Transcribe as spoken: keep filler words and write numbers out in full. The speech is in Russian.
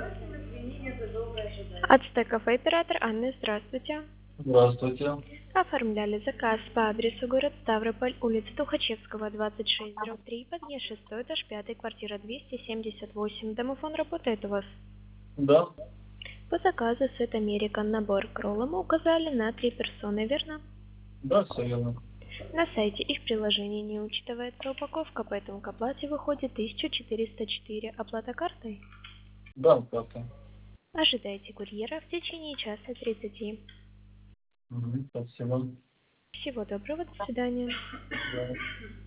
Ацтек кафе, оператор Анна, здравствуйте. Здравствуйте. Оформляли заказ по адресу город Ставрополь, улица Тухачевского, двадцать шесть, дробь три, подъезд шестой, этаж пятый, квартира двести семьдесят восемь. Домофон работает у вас? Да, По заказу Сет Американ набор к роллам указали на три персоны, верно? да, все верно. На сайте и в приложении не учитывается упаковка, поэтому к оплате выходит тысяча четыреста четыре. Оплата картой? Да, как-то. Ожидайте курьера в течение часа тридцати. Угу, спасибо. Всего доброго, до свидания. Да.